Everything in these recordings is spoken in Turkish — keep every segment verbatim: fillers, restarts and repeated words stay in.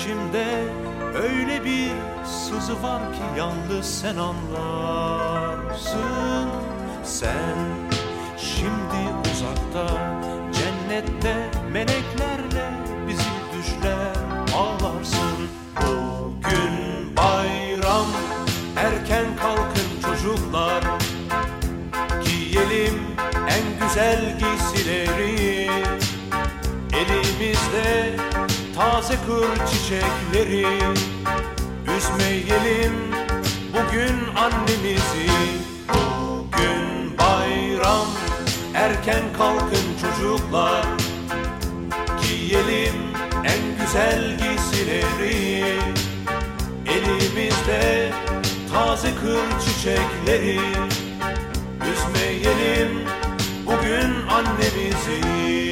içimde öyle bir sızı var ki yalnız sen anlarsın. Sen şimdi uzakta, cennette meleklerle bizi düşler ağlarsın. Bugün bayram, erken kalkın çocuklar, giyelim en güzel giysileri, elimizde taze kır çiçekleri. Üzmeyelim bugün annemizi. Bugün bayram, erken kalkın çocuklar, giyelim en güzel giysileri, elimizde taze kır çiçekleri. Üzmeyelim bugün annemizi.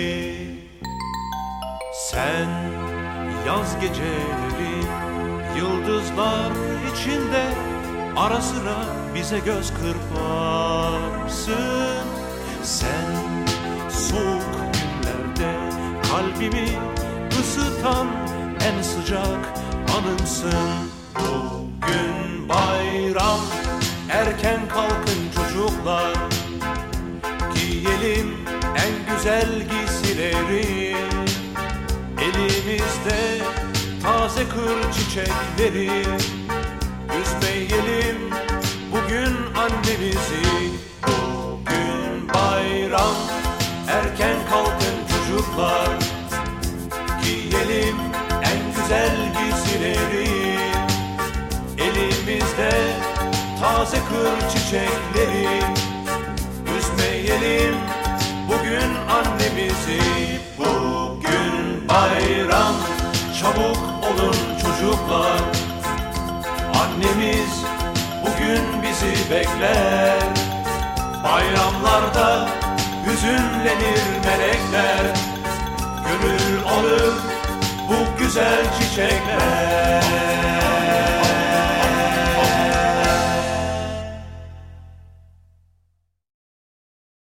Sen yaz geceleri yıldızlar içinde ara sıra bize göz kırparsın. Sen soğuk günlerde kalbimi ısıtan en sıcak anımsın. Bugün bayram, erken kalkın çocuklar, giyelim en güzel giysileri, elimizde taze kır çiçekleri. Üzmeyelim bugün annemizi. Bugün bayram, erken kalkın çocuklar, giyelim en güzel giysileri, elimizde taze kır çiçekleri. Üzmeyelim bugün annemizi. Bugün bayram, çabuk olun çocuklar, annemiz bugün bizi bekler. Bayramlarda hüzünlenir melekler, gönül alır bu güzel çiçekler.